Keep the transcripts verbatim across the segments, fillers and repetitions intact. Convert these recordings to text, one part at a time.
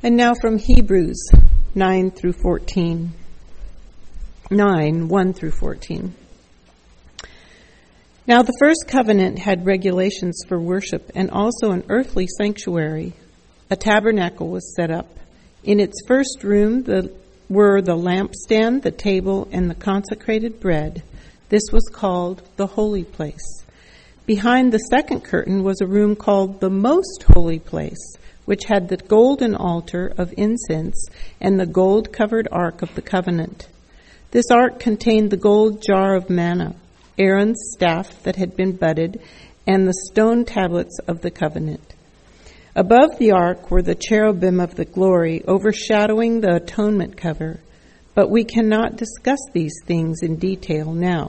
And now from Hebrews nine through fourteen. nine, one through fourteen. Now the first covenant had regulations for worship and also an earthly sanctuary. A tabernacle was set up. In its first room the, were the lampstand, the table, and the consecrated bread. This was called the holy place. Behind the second curtain was a room called the most holy place, which had the golden altar of incense and the gold-covered ark of the covenant. This ark contained the gold jar of manna, Aaron's staff that had been budded, and the stone tablets of the covenant. Above the ark were the cherubim of the glory, overshadowing the atonement cover. But we cannot discuss these things in detail now.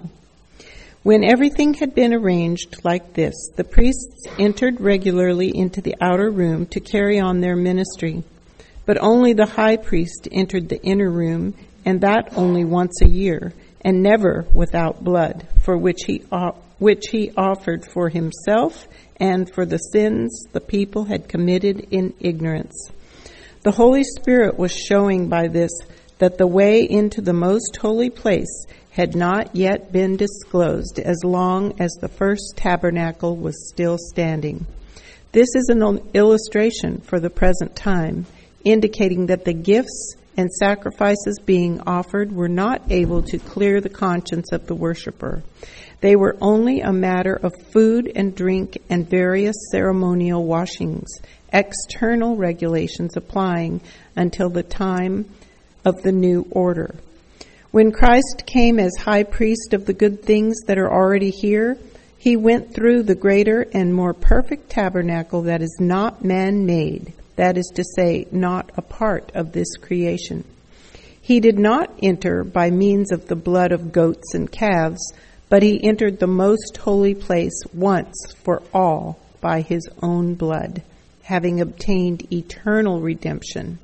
When everything had been arranged like this, the priests entered regularly into the outer room to carry on their ministry. But only the high priest entered the inner room, and that only once a year, and never without blood, for which he which he offered for himself and for the sins the people had committed in ignorance. The Holy Spirit was showing by this that the way into the most holy place had not yet been disclosed as long as the first tabernacle was still standing. This is an illustration for the present time, indicating that the gifts and sacrifices being offered were not able to clear the conscience of the worshiper. They were only a matter of food and drink and various ceremonial washings, external regulations applying until the time of the new order. When Christ came as high priest of the good things that are already here, he went through the greater and more perfect tabernacle that is not man-made, that is to say, not a part of this creation. He did not enter by means of the blood of goats and calves, but he entered the most holy place once for all by his own blood, having obtained eternal redemption.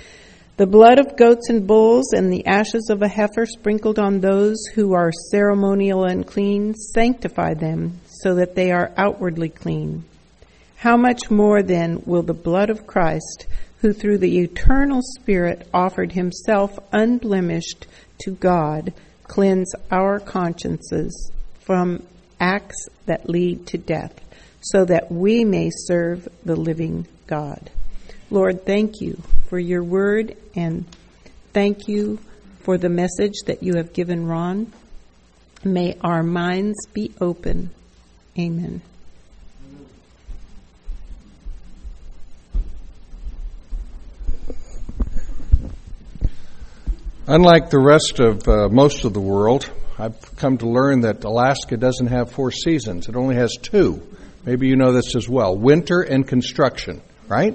The blood of goats and bulls and the ashes of a heifer sprinkled on those who are ceremonial unclean sanctify them so that they are outwardly clean. How much more then will the blood of Christ, who through the eternal Spirit offered himself unblemished to God, cleanse our consciences from acts that lead to death, so that we may serve the living God. Lord, thank you for your word, and thank you for the message that you have given Ron. May our minds be open. Amen. Unlike the rest of uh, most of the world, I've come to learn that Alaska doesn't have four seasons. It only has two. Maybe you know this as well. Winter and construction, right?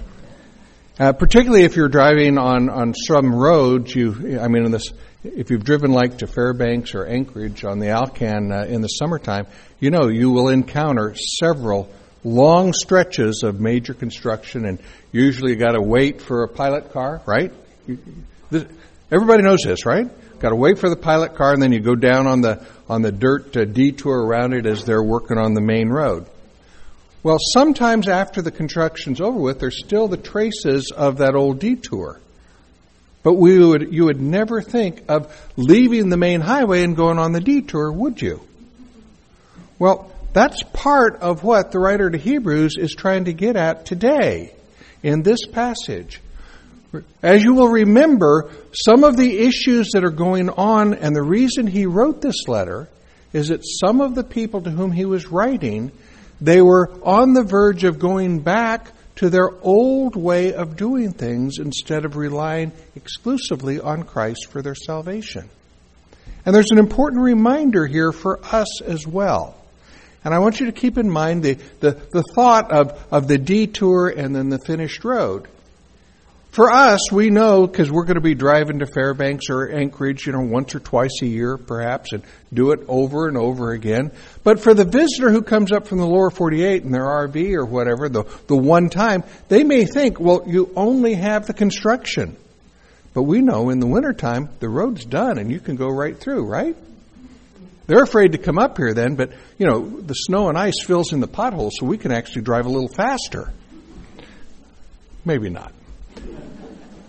Uh, particularly if you're driving on, on some roads, you, I mean, in this, if you've driven like to Fairbanks or Anchorage on the Alcan uh, in the summertime, you know you will encounter several long stretches of major construction, and usually you got to wait for a pilot car, right? You, this, everybody knows this, right? Got to wait for the pilot car, and then you go down on the on the dirt uh, detour around it as they're working on the main road. Well, sometimes after the construction's over with, there's still the traces of that old detour. But we would, you would never think of leaving the main highway and going on the detour, would you? Well, that's part of what the writer to Hebrews is trying to get at today in this passage. As you will remember, some of the issues that are going on, and the reason he wrote this letter is that some of the people to whom he was writing, they were on the verge of going back to their old way of doing things instead of relying exclusively on Christ for their salvation. And there's an important reminder here for us as well. And I want you to keep in mind the, the, the thought of, of the detour and then the finished road. For us, we know, because we're going to be driving to Fairbanks or Anchorage, you know, once or twice a year, perhaps, and do it over and over again. But for the visitor who comes up from the lower forty-eight in their R V or whatever, the, the one time, they may think, well, you only have the construction. But we know in the wintertime, the road's done and you can go right through, right? They're afraid to come up here then, but, you know, the snow and ice fills in the potholes so we can actually drive a little faster. Maybe not.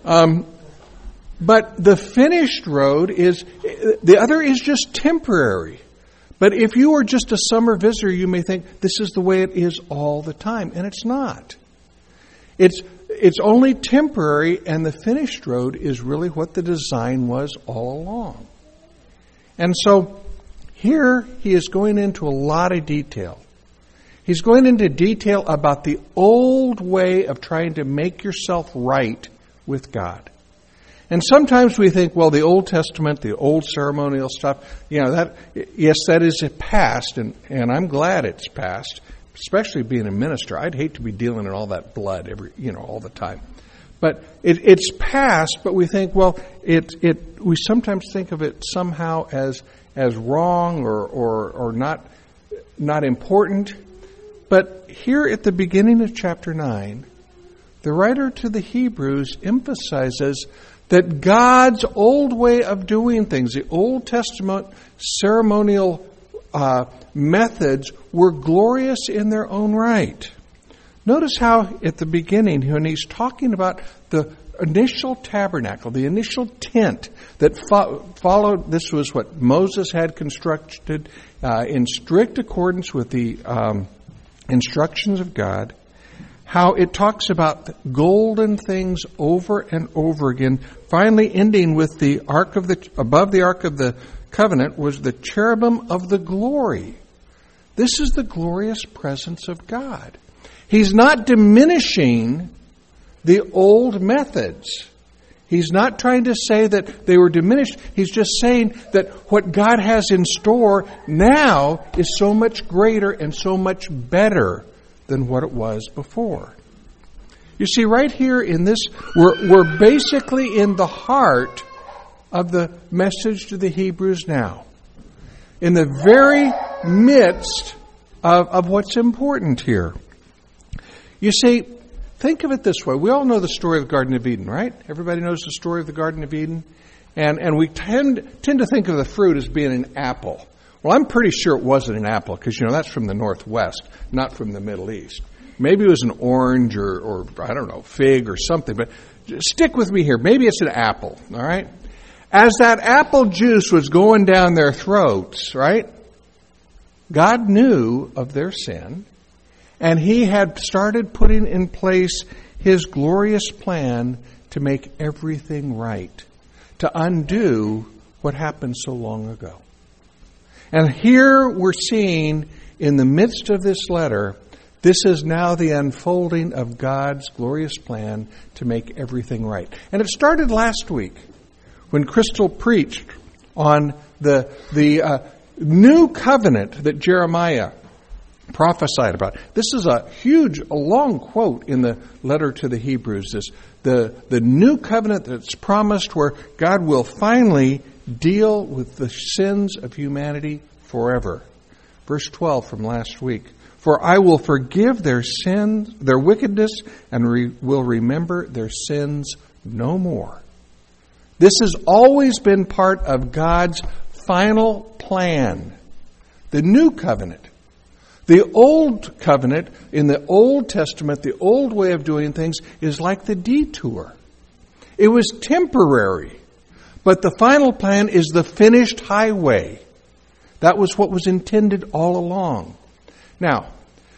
Um, but the finished road is, the other is just temporary. But if you are just a summer visitor, you may think this is the way it is all the time. And it's not. It's it's only temporary, and the finished road is really what the design was all along. And so here he is going into a lot of detail. He's going into detail about the old way of trying to make yourself right with God. And sometimes we think, well, the Old Testament, the old ceremonial stuff, you know, that, yes, that is a past, and, and I'm glad it's past, especially being a minister. I'd hate to be dealing in all that blood every, you know, all the time. But it, it's past, but we think, well, it, it, we sometimes think of it somehow as, as wrong or, or, or not, not important. But here at the beginning of chapter nine, the writer to the Hebrews emphasizes that God's old way of doing things, the Old Testament ceremonial uh, methods, were glorious in their own right. Notice how at the beginning, when he's talking about the initial tabernacle, the initial tent that fo- followed, this was what Moses had constructed uh, in strict accordance with the um, instructions of God, how it talks about golden things over and over again, finally ending with the ark of the, above the ark of the covenant was the cherubim of the glory. This is the glorious presence of God. He's not diminishing the old methods. He's not trying to say that they were diminished. He's just saying that what God has in store now is so much greater and so much better than what it was before. You see, right here in this, we're, we're basically in the heart of the message to the Hebrews now. In the very midst of, of what's important here. You see, think of it this way. We all know the story of the Garden of Eden, right? Everybody knows the story of the Garden of Eden. And, and we tend, tend to think of the fruit as being an apple. Well, I'm pretty sure it wasn't an apple because, you know, that's from the Northwest, not from the Middle East. Maybe it was an orange or, or, I don't know, fig or something. But stick with me here. Maybe it's an apple, all right? As that apple juice was going down their throats, right, God knew of their sin, and He had started putting in place His glorious plan to make everything right, to undo what happened so long ago. And here we're seeing, in the midst of this letter, this is now the unfolding of God's glorious plan to make everything right. And it started last week when Crystal preached on the the uh, new covenant that Jeremiah prophesied about. This is a huge, a long quote in the letter to the Hebrews. This the the new covenant that's promised, where God will finally deal with the sins of humanity forever. Verse twelve from last week. For I will forgive their sins, their wickedness, and re- will remember their sins no more. This has always been part of God's final plan. The new covenant. The old covenant, in the Old Testament, the old way of doing things is like the detour. It was temporary. But the final plan is the finished highway. That was what was intended all along. Now,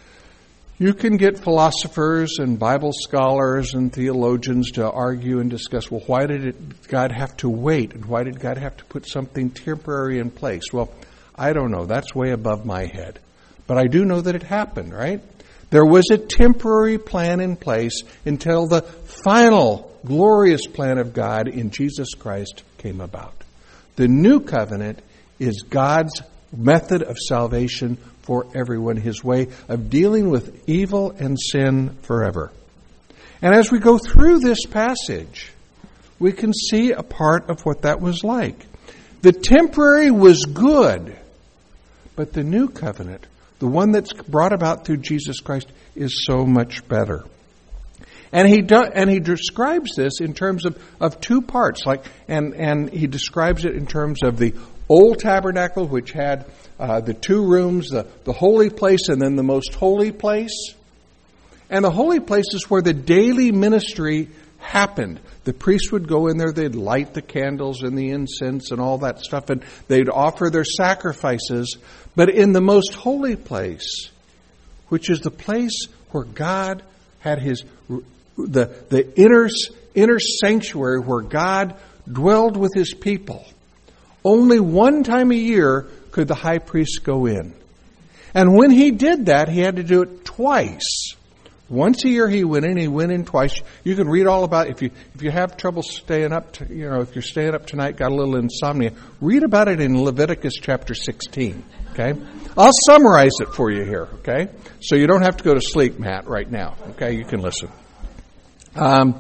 you can get philosophers and Bible scholars and theologians to argue and discuss, well, why did it, God have to wait? And why did God have to put something temporary in place? Well, I don't know. That's way above my head. But I do know that it happened, right? There was a temporary plan in place until the final glorious plan of God in Jesus Christ came about. The new covenant is God's method of salvation for everyone, His way of dealing with evil and sin forever. And as we go through this passage, we can see a part of what that was like. The temporary was good, but the new covenant, the one that's brought about through Jesus Christ, is so much better. And he do, and he describes this in terms of, of two parts, like and and he describes it in terms of the old tabernacle, which had uh, the two rooms, the, the holy place and then the most holy place. And the holy place is where the daily ministry happened. The priest would go in there, they'd light the candles and the incense and all that stuff, and they'd offer their sacrifices. But in the most holy place, which is the place where God had his, the, the inner, inner sanctuary where God dwelled with his people, only one time a year could the high priest go in. And when he did that, he had to do it twice. Once a year he went in, he went in twice. You can read all about it. If you if you have trouble staying up, to, you know, if you're staying up tonight, got a little insomnia, read about it in Leviticus chapter sixteen. Okay? I'll summarize it for you here, okay? So you don't have to go to sleep, Matt, right now. Okay? You can listen. Um,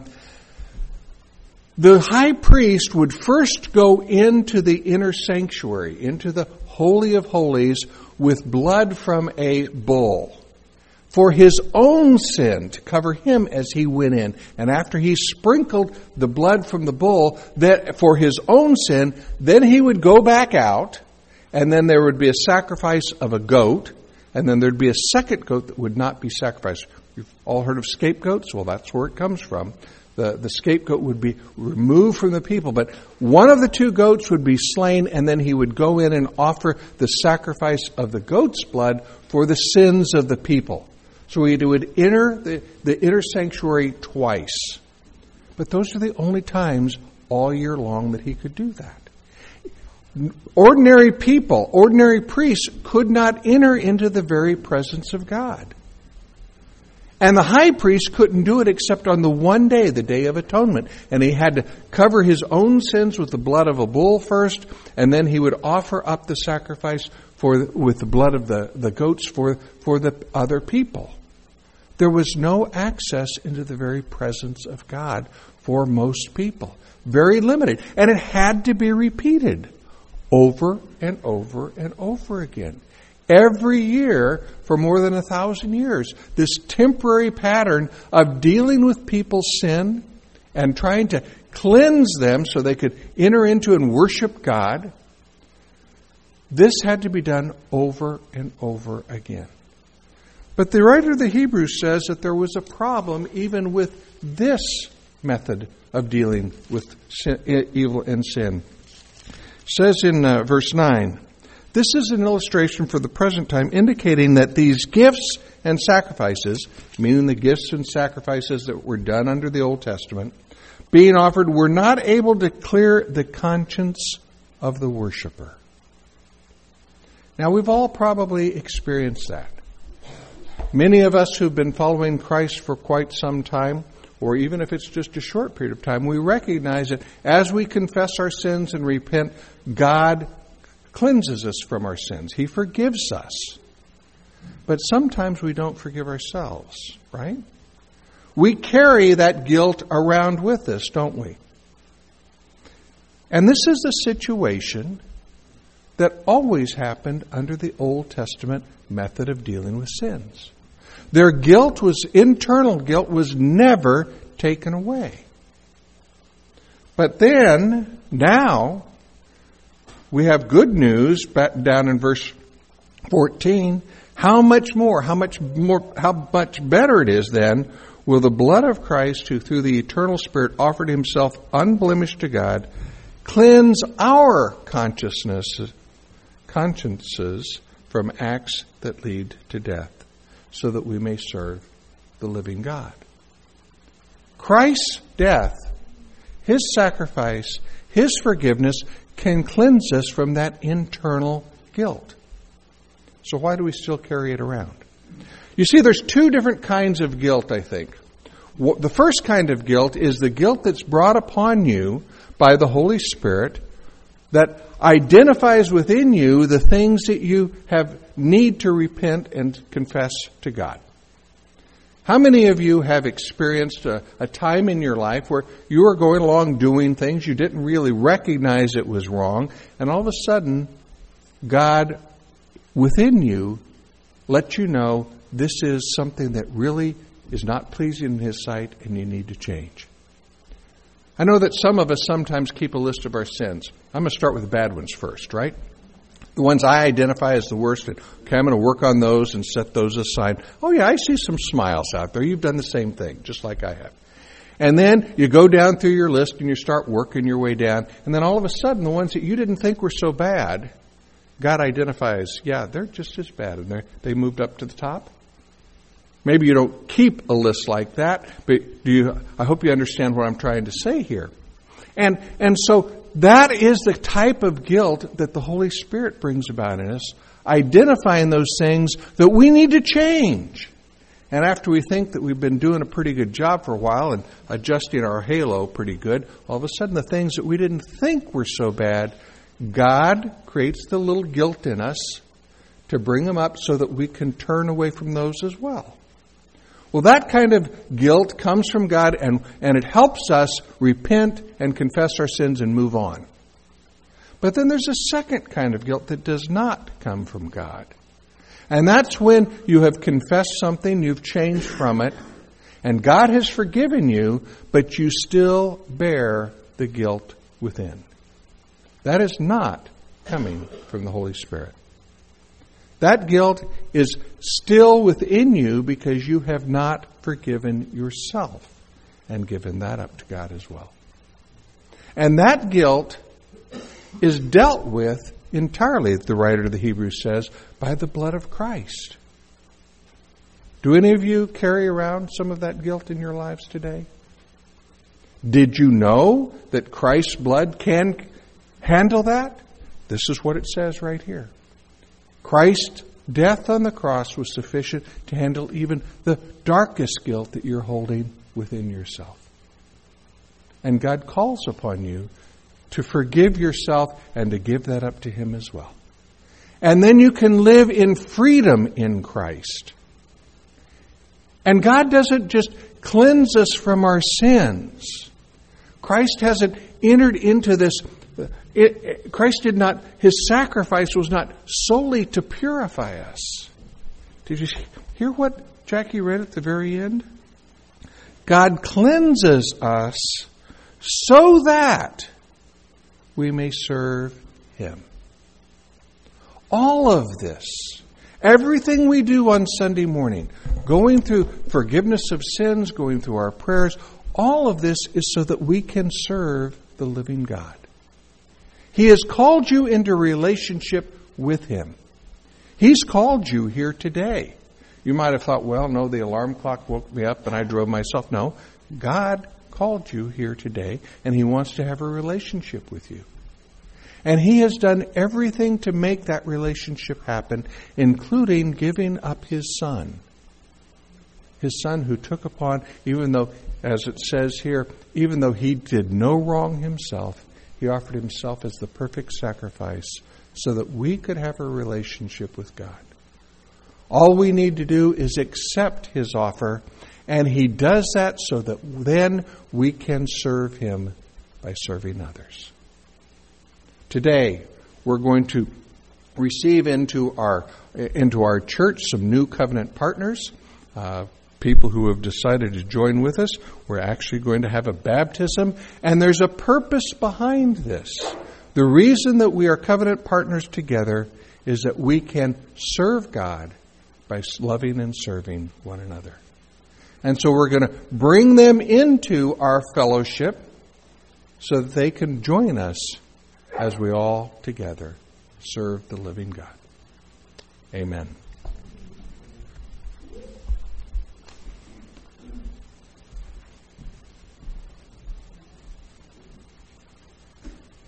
the high priest would first go into the inner sanctuary, into the Holy of Holies, with blood from a bull, for his own sin, to cover him as he went in. And after he sprinkled the blood from the bull that for his own sin, then he would go back out, and then there would be a sacrifice of a goat, and then there'd be a second goat that would not be sacrificed. You've all heard of scapegoats? Well, that's where it comes from. The, the scapegoat would be removed from the people, but one of the two goats would be slain, and then he would go in and offer the sacrifice of the goat's blood for the sins of the people. So he would enter the, the inner sanctuary twice. But those are the only times all year long that he could do that. Ordinary people, ordinary priests could not enter into the very presence of God. And the high priest couldn't do it except on the one day, the Day of Atonement. And he had to cover his own sins with the blood of a bull first, and then he would offer up the sacrifice for with the blood of the, the goats for, for the other people. There was no access into the very presence of God for most people. Very limited. And it had to be repeated over and over and over again. Every year for more than a thousand years. This temporary pattern of dealing with people's sin and trying to cleanse them so they could enter into and worship God. This had to be done over and over again. But the writer of the Hebrews says that there was a problem even with this method of dealing with sin, evil and sin. It says in uh, verse nine, this is an illustration for the present time indicating that these gifts and sacrifices, meaning the gifts and sacrifices that were done under the Old Testament, being offered, were not able to clear the conscience of the worshiper. Now, we've all probably experienced that. Many of us who've been following Christ for quite some time, or even if it's just a short period of time, we recognize that as we confess our sins and repent, God cleanses us from our sins. He forgives us. But sometimes we don't forgive ourselves, right? We carry that guilt around with us, don't we? And this is a situation that always happened under the Old Testament method of dealing with sins. Their guilt was, internal guilt was never taken away. But then, now, we have good news back down in verse fourteen. How much more, how much more, how much better it is then will the blood of Christ, who through the eternal Spirit offered himself unblemished to God, cleanse our consciousness, consciences from acts that lead to death, so that we may serve the living God. Christ's death, his sacrifice, his forgiveness can cleanse us from that internal guilt. So why do we still carry it around? You see, there's two different kinds of guilt, I think. The first kind of guilt is the guilt that's brought upon you by the Holy Spirit that identifies within you the things that you have need to repent and confess to God. How many of you have experienced a, a time in your life where you were going along doing things, you didn't really recognize it was wrong, and all of a sudden, God within you let you know this is something that really is not pleasing in His sight and you need to change? I know that some of us sometimes keep a list of our sins. I'm going to start with the bad ones first, right? The ones I identify as the worst. And, okay, I'm going to work on those and set those aside. Oh, yeah, I see some smiles out there. You've done the same thing, just like I have. And then you go down through your list and you start working your way down. And then all of a sudden, the ones that you didn't think were so bad, God identifies, yeah, they're just as bad. And they moved up to the top. Maybe you don't keep a list like that, but do you? I hope you understand what I'm trying to say here. And and so that is the type of guilt that the Holy Spirit brings about in us, identifying those things that we need to change. And after we think that we've been doing a pretty good job for a while and adjusting our halo pretty good, all of a sudden the things that we didn't think were so bad, God creates the little guilt in us to bring them up so that we can turn away from those as well. Well, that kind of guilt comes from God, and, and it helps us repent and confess our sins and move on. But then there's a second kind of guilt that does not come from God. And that's when you have confessed something, you've changed from it, and God has forgiven you, but you still bear the guilt within. That is not coming from the Holy Spirit. That guilt is still within you because you have not forgiven yourself and given that up to God as well. And that guilt is dealt with entirely, the writer of the Hebrews says, by the blood of Christ. Do any of you carry around some of that guilt in your lives today? Did you know that Christ's blood can handle that? This is what it says right here. Christ's death on the cross was sufficient to handle even the darkest guilt that you're holding within yourself. And God calls upon you to forgive yourself and to give that up to Him as well. And then you can live in freedom in Christ. And God doesn't just cleanse us from our sins. Christ hasn't entered into this. It, it, Christ did not, His sacrifice was not solely to purify us. Did you hear what Jackie read at the very end? God cleanses us so that we may serve Him. All of this, everything we do on Sunday morning, going through forgiveness of sins, going through our prayers, all of this is so that we can serve the living God. He has called you into relationship with Him. He's called you here today. You might have thought, well, no, the alarm clock woke me up and I drove myself. No, God called you here today, and He wants to have a relationship with you. And He has done everything to make that relationship happen, including giving up His Son. His Son who took upon, even though, as it says here, even though He did no wrong Himself, He offered Himself as the perfect sacrifice so that we could have a relationship with God. All we need to do is accept His offer, and He does that so that then we can serve Him by serving others. Today, we're going to receive into our into our church some new covenant partners, uh, people who have decided to join with us. We're actually going to have a baptism, and there's a purpose behind this. The reason that we are covenant partners together is that we can serve God by loving and serving one another. And so we're going to bring them into our fellowship so that they can join us as we all together serve the living God. Amen.